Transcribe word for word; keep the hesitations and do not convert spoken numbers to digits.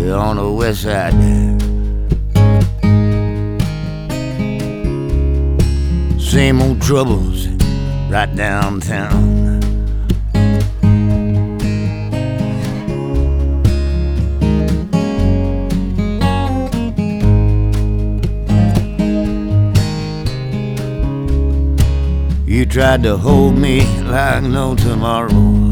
on the west side. Same old troubles right downtown. You tried to hold me like no tomorrow.